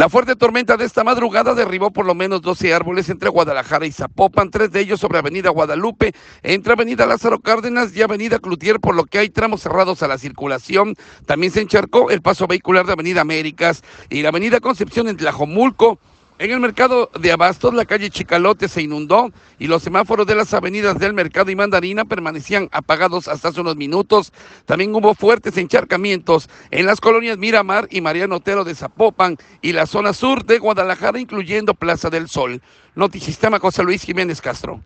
La fuerte tormenta de esta madrugada derribó por lo menos 12 árboles entre Guadalajara y Zapopan, 3 de ellos sobre Avenida Guadalupe, entre Avenida Lázaro Cárdenas y Avenida Cloutier, por lo que hay tramos cerrados a la circulación. También se encharcó el paso vehicular de Avenida Américas y la Avenida Concepción en Tlajomulco. En el mercado de Abastos, la calle Chicalote se inundó y los semáforos de las avenidas del Mercado y Mandarina permanecían apagados hasta hace unos minutos. También hubo fuertes encharcamientos en las colonias Miramar y Mariano Otero de Zapopan y la zona sur de Guadalajara, incluyendo Plaza del Sol. Notisistema José Luis Jiménez Castro.